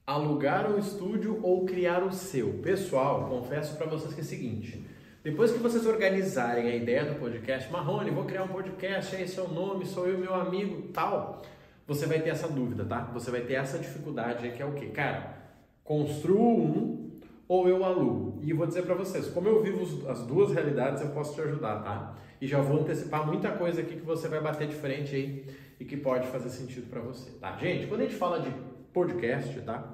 Alugar um estúdio ou criar o seu? Pessoal, confesso para vocês que é o seguinte, depois que vocês organizarem a ideia do podcast, Marrone, vou criar um podcast, esse é o nome, sou eu, meu amigo, tal, você vai ter essa dúvida, tá? Você vai ter essa dificuldade aí que é o quê? Cara, construo um ou eu alugo? E vou dizer para vocês, como eu vivo as duas realidades, eu posso te ajudar, tá? E já vou antecipar muita coisa aqui que você vai bater de frente aí e que pode fazer sentido para você, tá? Gente, quando a gente fala de podcast, tá?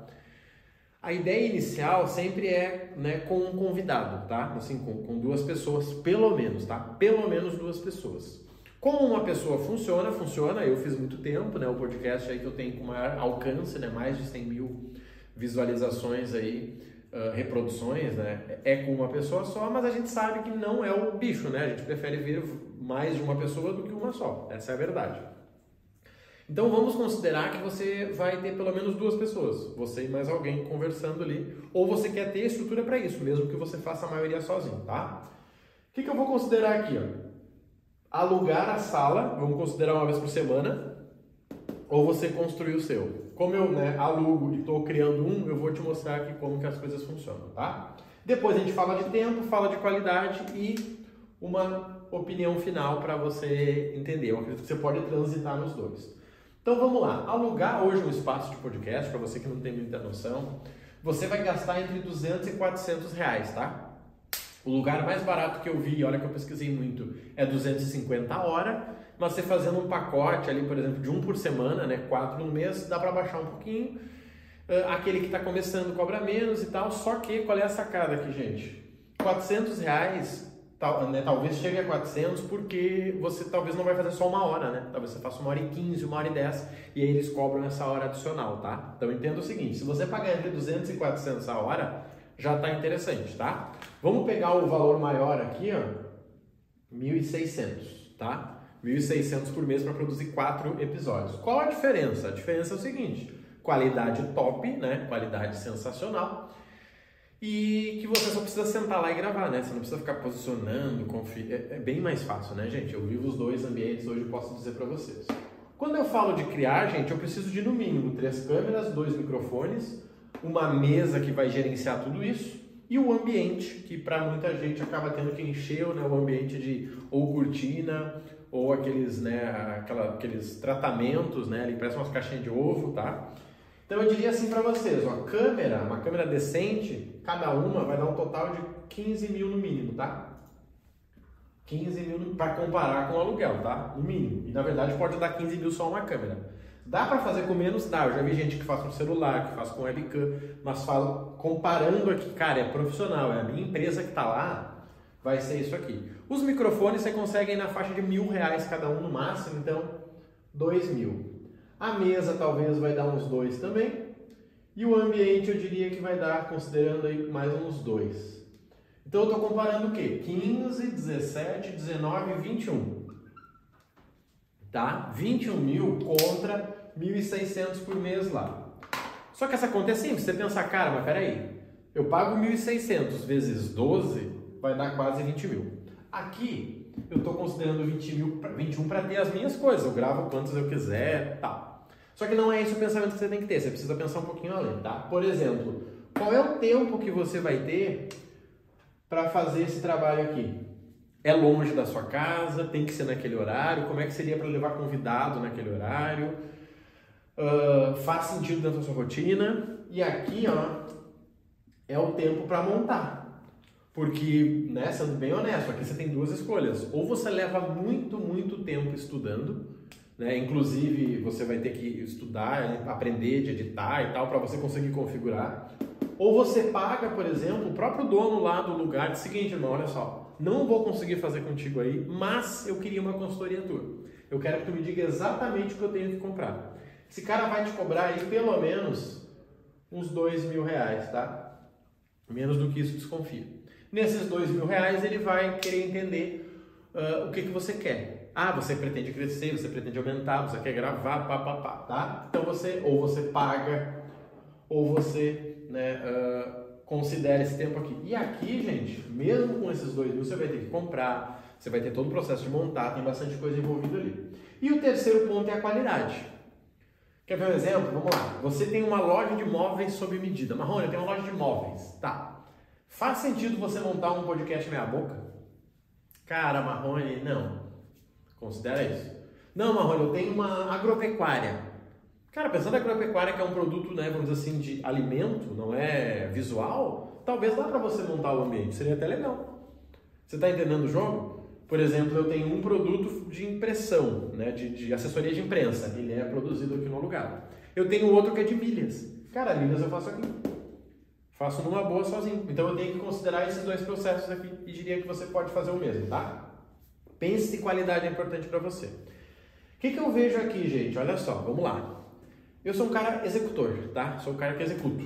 A ideia inicial sempre é, né, com um convidado, tá? Assim, com duas pessoas, pelo menos, tá? Pelo menos duas pessoas. Como uma pessoa funciona, eu fiz muito tempo, né? O podcast aí que eu tenho com maior alcance, né? Mais de 100 mil visualizações aí, reproduções, né? É com uma pessoa só, mas a gente sabe que não é o bicho, né? A gente prefere ver mais de uma pessoa do que uma só, essa é a verdade. Então vamos considerar que você vai ter pelo menos duas pessoas, você e mais alguém conversando ali, ou você quer ter estrutura para isso, mesmo que você faça a maioria sozinho, tá? O que eu vou considerar aqui, ó? Alugar a sala, vamos considerar uma vez por semana, ou você construir o seu. Como eu, né, alugo e estou criando um, eu vou te mostrar aqui como que as coisas funcionam, tá? Depois a gente fala de tempo, fala de qualidade e uma opinião final para você entender. Eu acredito que você pode transitar nos dois. Então vamos lá, alugar hoje um espaço de podcast, para você que não tem muita noção, você vai gastar entre 200 e 400 reais, tá? O lugar mais barato que eu vi, olha que eu pesquisei muito, é 250 a hora, mas você fazendo um pacote ali, por exemplo, de um por semana, né, 4 no mês, dá para baixar um pouquinho. Aquele que está começando cobra menos e tal, só que qual é a sacada aqui, gente? 400 reais... Né, talvez chegue a 400 porque você talvez não vai fazer só uma hora, né? Talvez você faça 1h15, 1h10 e aí eles cobram essa hora adicional, tá? Então entenda o seguinte, se você pagar entre 200 e 400 a hora, já tá interessante, tá? Vamos pegar o valor maior aqui, ó, 1.600, tá? 1.600 por mês para produzir 4 episódios. Qual a diferença? A diferença é o seguinte, qualidade top, né? Qualidade sensacional. E que você só precisa sentar lá e gravar, né? Você não precisa ficar posicionando, é bem mais fácil, né, gente? Eu vivo os dois ambientes hoje, posso dizer para vocês. Quando eu falo de criar, gente, eu preciso de no mínimo 3 câmeras, 2 microfones, uma mesa que vai gerenciar tudo isso e o ambiente, que para muita gente acaba tendo que encher, né, o ambiente de ou cortina ou aqueles, né, aqueles tratamentos, né? Ali parece umas caixinhas de ovo, tá? Então eu diria assim para vocês, ó, uma câmera decente, cada uma vai dar um total de 15 mil no mínimo, tá? 15 mil para comparar com o aluguel, tá? No mínimo. E na verdade pode dar 15 mil só uma câmera. Dá para fazer com menos? Dá. Eu já vi gente que faz com celular, que faz com webcam, mas falo, comparando aqui, cara, é profissional, é a minha empresa que tá lá, vai ser isso aqui. Os microfones você consegue na faixa de R$1.000 cada um no máximo, então 2 mil. A mesa talvez vai dar uns 2 também. E o ambiente eu diria que vai dar, considerando aí, mais uns 2. Então eu estou comparando o quê? 15, 17, 19, 21. Tá? 21 mil contra 1.600 por mês lá. Só que essa conta é simples. Você pensar, cara, mas peraí. Eu pago 1.600 vezes 12, vai dar quase 20 mil. Aqui eu estou considerando 21 para ter as minhas coisas. Eu gravo quantos eu quiser, tal. Só que não é esse o pensamento que você tem que ter, você precisa pensar um pouquinho além, tá? Por exemplo, qual é o tempo que você vai ter para fazer esse trabalho aqui? É longe da sua casa, tem que ser naquele horário, como é que seria para levar convidado naquele horário? Faz sentido dentro da sua rotina? E aqui, ó, é o tempo para montar. Porque, né, sendo bem honesto, aqui você tem duas escolhas. Ou você leva muito, muito tempo estudando, né? Inclusive você vai ter que estudar, aprender de editar e tal para você conseguir configurar, ou você paga, por exemplo, o próprio dono lá do lugar, diz o seguinte, irmão, olha só, não vou conseguir fazer contigo aí, mas eu queria uma consultoria tua, eu quero que tu me diga exatamente o que eu tenho que comprar. Esse cara vai te cobrar aí pelo menos uns R$2.000, tá? Menos do que isso, desconfia. Nesses R$2.000 ele vai querer entender o que você quer. Ah, você pretende crescer, você pretende aumentar, você quer gravar, tá? Então ou você paga, ou você, né, considera esse tempo aqui. E aqui, gente, mesmo com esses 2 mil, você vai ter que comprar, você vai ter todo o processo de montar, tem bastante coisa envolvida ali. E o terceiro ponto é a qualidade. Quer ver um exemplo? Vamos lá. Você tem uma loja de móveis sob medida. Marrone, eu tenho uma loja de móveis. Tá. Faz sentido você montar um podcast meia boca? Cara, Marrone, não. Considera isso. Não, Marrone, eu tenho uma agropecuária. Cara, pensando em agropecuária, que é um produto, né, vamos dizer assim, de alimento, não é visual, talvez dá para você montar o ambiente. Seria até legal. Você está entendendo o jogo? Por exemplo, eu tenho um produto de impressão, né, de assessoria de imprensa. Ele é produzido aqui no lugar. Eu tenho outro que é de milhas. Cara, milhas eu faço aqui. Faço numa boa sozinho. Então eu tenho que considerar esses dois processos aqui e diria que você pode fazer o mesmo, tá? Pense se qualidade é importante para você. O que eu vejo aqui, gente? Olha só, vamos lá. Eu sou um cara executor, tá? Sou um cara que executo.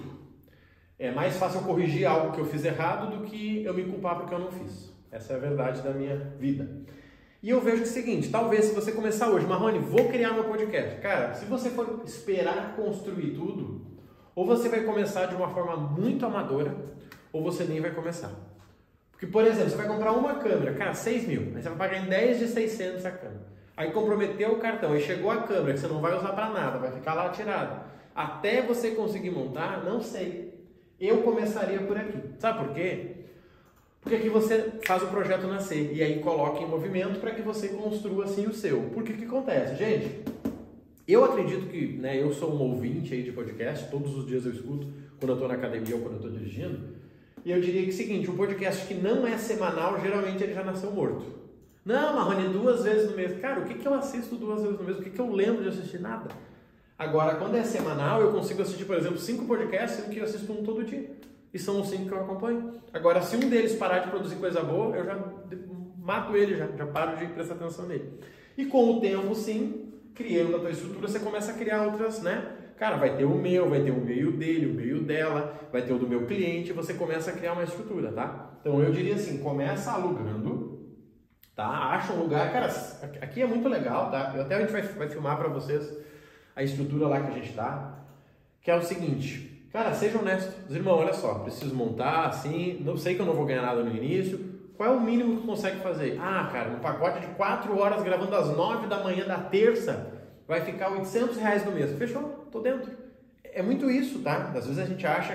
É mais fácil eu corrigir algo que eu fiz errado do que eu me culpar porque eu não fiz. Essa é a verdade da minha vida. E eu vejo o seguinte, talvez se você começar hoje, Marrone, vou criar meu podcast. Cara, se você for esperar construir tudo, ou você vai começar de uma forma muito amadora, ou você nem vai começar. Porque, por exemplo, você vai comprar uma câmera, cara, 6 mil, aí você vai pagar em 10 de 600 a câmera. Aí comprometeu o cartão, aí chegou a câmera, que você não vai usar para nada, vai ficar lá tirada. Até você conseguir montar, não sei. Eu começaria por aqui. Sabe por quê? Porque aqui você faz o projeto nascer e aí coloca em movimento para que você construa assim o seu. Por que acontece? Gente, eu acredito que, né, eu sou um ouvinte aí de podcast, todos os dias eu escuto, quando eu estou na academia ou quando eu estou dirigindo, e eu diria que é o seguinte, um podcast que não é semanal, geralmente ele já nasceu morto. Não, Marrone, 2 vezes no mês. Cara, o que eu assisto 2 vezes no mês? O que eu lembro de assistir? Nada. Agora, quando é semanal, eu consigo assistir, por exemplo, 5 podcasts, sendo que eu assisto um todo dia. E são os 5 que eu acompanho. Agora, se um deles parar de produzir coisa boa, eu já mato ele, já paro de prestar atenção nele. E com o tempo, sim, criando a tua estrutura, você começa a criar outras, né? Cara, vai ter o meu, vai ter o meio dele, o meio dela, vai ter o do meu cliente, você começa a criar uma estrutura, tá? Então, eu diria assim, começa alugando, tá? Acha um lugar, cara, aqui é muito legal, tá? Até a gente vai filmar para vocês a estrutura lá que a gente tá, que é o seguinte... Cara, seja honesto. Irmão, olha só, preciso montar, assim, não sei que eu não vou ganhar nada no início. Qual é o mínimo que tu consegue fazer? Ah, cara, um pacote de 4 horas gravando às 9 da manhã da terça vai ficar R$800 no mês. Fechou? Tô dentro. É muito isso, tá? Às vezes a gente acha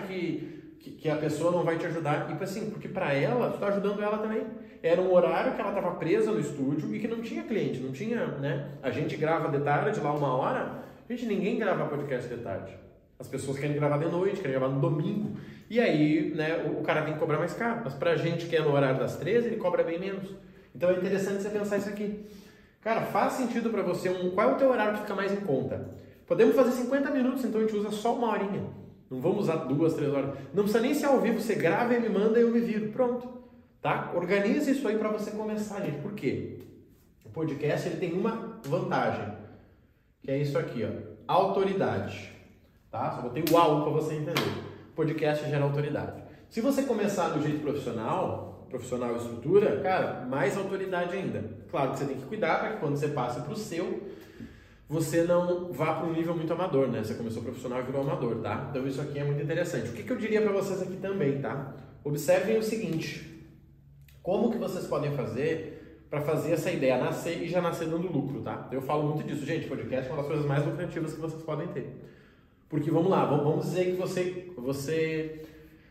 que a pessoa não vai te ajudar. E assim, porque pra ela, tu tá ajudando ela também. Era um horário que ela tava presa no estúdio e que não tinha cliente, não tinha, né? A gente grava de tarde, lá 1 hora. Gente, ninguém grava podcast de tarde. As pessoas querem gravar de noite, querem gravar no domingo. E aí, né, o cara tem que cobrar mais caro. Mas pra gente que é no horário das 13, ele cobra bem menos. Então é interessante você pensar isso aqui. Cara, faz sentido pra você, qual é o teu horário que fica mais em conta? Podemos fazer 50 minutos, então a gente usa só 1 horinha. Não vamos usar 2, 3 horas. Não precisa nem ser ao vivo, você grava e me manda e eu me viro. Pronto. Tá? Organize isso aí pra você começar, gente. Por quê? O podcast ele tem uma vantagem. Que é isso aqui, ó. Autoridade. Tá? Só botei o AU para você entender. Podcast gera autoridade. Se você começar do jeito profissional estrutura, cara, mais autoridade ainda. Claro que você tem que cuidar para que quando você passe para o seu, você não vá para um nível muito amador, né? Você começou profissional e virou amador, tá? Então isso aqui é muito interessante. O que eu diria para vocês aqui também, tá? Observem o seguinte. Como que vocês podem fazer para fazer essa ideia nascer e já nascer dando lucro, tá? Eu falo muito disso. Gente, podcast é uma das coisas mais lucrativas que vocês podem ter. Porque vamos lá, vamos dizer que você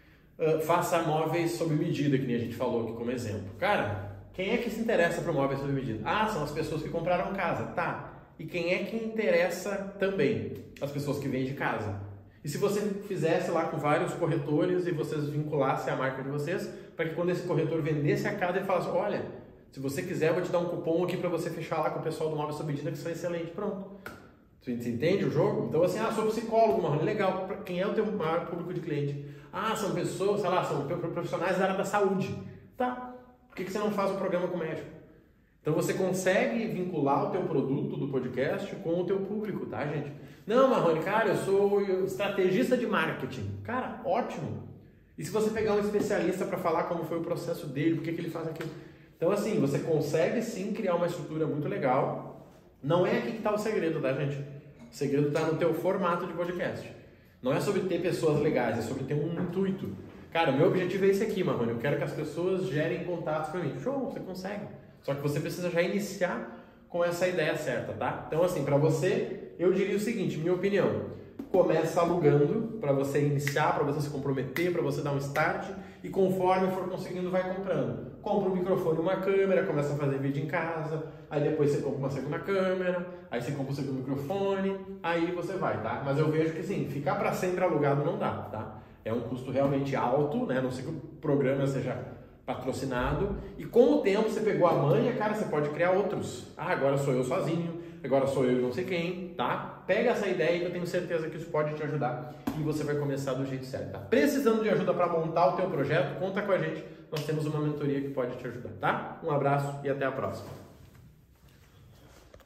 faça móveis sob medida, que nem a gente falou aqui como exemplo. Cara, quem é que se interessa por móveis sob medida? Ah, são as pessoas que compraram casa, tá. E quem é que interessa também? As pessoas que vendem casa. E se você fizesse lá com vários corretores e vocês vinculassem a marca de vocês, para que quando esse corretor vendesse a casa, ele falasse, olha, se você quiser, eu vou te dar um cupom aqui para você fechar lá com o pessoal do móvel sob medida, que isso é excelente. Pronto. Você entende o jogo? Então assim, sou psicólogo, Marrone, legal. Quem é o teu maior público de cliente? Ah, são pessoas, sei lá, são profissionais da área da saúde. Tá. Por que você não faz um programa com médico? Então você consegue vincular o teu produto do podcast com o teu público, tá, gente? Não, Marrone, cara, eu sou estrategista de marketing. Cara, ótimo. E se você pegar um especialista para falar como foi o processo dele, por que ele faz aquilo? Então assim, você consegue sim criar uma estrutura muito legal. Não é aqui que está o segredo, tá, gente? O segredo está no teu formato de podcast. Não é sobre ter pessoas legais, é sobre ter um intuito. Cara, o meu objetivo é esse aqui, Marrone. Eu quero que as pessoas gerem contatos para mim. Show, você consegue. Só que você precisa já iniciar com essa ideia certa, tá? Então, assim, para você Eu diria o seguinte, minha opinião, começa alugando para você iniciar, para você se comprometer, para você dar um start e conforme for conseguindo vai comprando. Compra um microfone e uma câmera, começa a fazer vídeo em casa, aí depois você compra uma segunda câmera, aí você compra um segundo microfone, aí você vai, tá? Mas eu vejo que sim, ficar para sempre alugado não dá, tá? É um custo realmente alto, né? A não ser que o programa seja patrocinado e com o tempo você pegou a manha, cara, você pode criar outros. Ah, agora sou eu sozinho, agora sou eu e não sei quem, tá? Pega essa ideia que eu tenho certeza que isso pode te ajudar e você vai começar do jeito certo, tá? Precisando de ajuda para montar o teu projeto, conta com a gente, nós temos uma mentoria que pode te ajudar, tá? Um abraço e até a próxima.